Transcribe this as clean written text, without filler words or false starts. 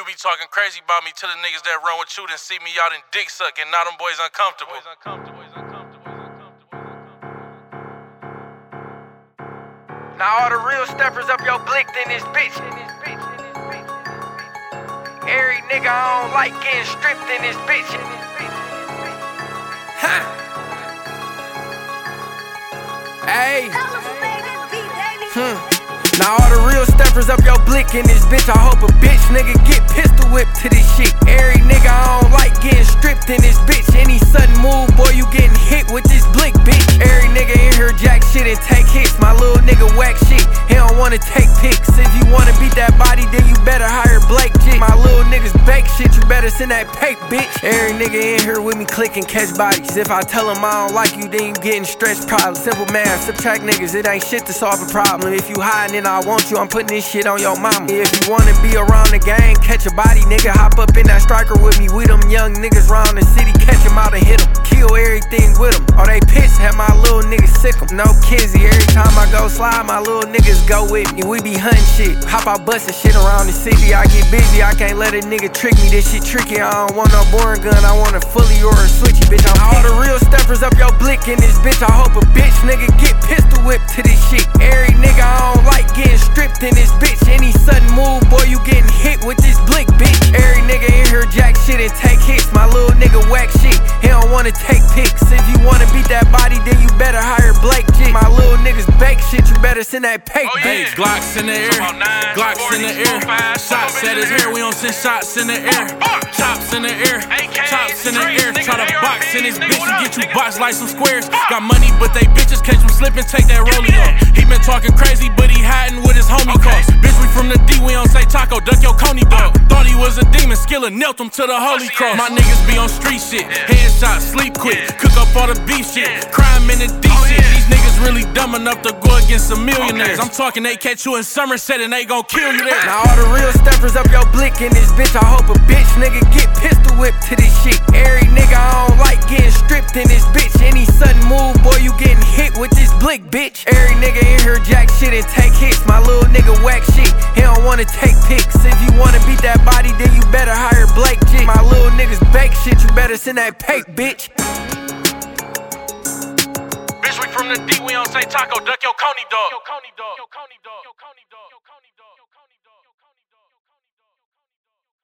be talking crazy about me to the niggas that run with you, then see me out in dick sucking. Now them boys uncomfortable. Now all the real steppers up your blick in this bitch. Every nigga I don't like getting stripped in this bitch. Hey. Now all the real steppers up your blick in this bitch. I hope a bitch nigga get pistol whipped to this shit. Every nigga I don't like getting stripped in this bitch. Any sudden move, boy, you getting hit with this blick, bitch. Every nigga in here jack shit and take hits. My little nigga whack shit, he don't wanna take pics. If you wanna beat that body, then you better hire Blake Jig. My little niggas bake shit, you better send that pape, bitch. Every nigga in here with me clicking catch bodies. If I tell him I don't like you, then you getting stressed probably. Simple math, subtract niggas, it ain't shit to solve a problem. If you hiding and I want you, I'm putting this shit on your mama. If you wanna be around the gang, catch a body, nigga, hop up in that striker with me. We them young niggas round the city, catch him out and hit him. Kill everything with them. All they pissed, have my little niggas sick 'em. No kizzy, every time I go slide, my little niggas go with me. We be hunting shit, hop out bustin' shit around the city. I get busy, I can't let a nigga trick me. This shit tricky, I don't want no boring gun, I want a fully or a switchy, bitch. I'm all the real steppers up your blick in this bitch. I hope a bitch nigga get pistol whipped to this shit. Every nigga I don't like getting stripped in this bitch. Any sudden move, boy, you getting hit with this blick, bitch. Every nigga in here jack shit and take hits. My little nigga whack shit, he don't wanna take pics. If you wanna beat that body, then you better hire Blake Jig. My little niggas bake shit, you better send that paper. Hey, Glocks in the air, Glocks in the air. Shots at his hair, we don't send shots in the air. Chops in the air, chops in the air. Try to box in this bitch and get you boxed like some squares. Got money, but they bitches catch him slipping, take that rollie off. He been talking crazy, but he hiding with his homie cause. Bitch, we from the D, we don't say taco, duck your coney dog. Thought he was a demon, Skilla knelt him to the holy cross. My niggas be on street shit, headshot, sleep quick, cook up all the beef shit, crime in the D shit. These niggas really dumb enough to go against some millionaires. I'm talking they catch you in Somerset and they gon' kill you there. Now all the real steppers up your blick in this bitch. I hope a bitch nigga get pistol whipped to this shit. Every nigga I don't like getting stripped in this bitch. Any sudden move, boy, you getting hit with this blick, bitch. Every nigga in here jack shit and take hits. My little nigga whack shit, he don't wanna take pics. If you wanna beat that body, then you better hire Blake Jig. My little niggas bake shit, you better send that pape, bitch. Bitch, we from the D, we don't say taco, duck your coney dog.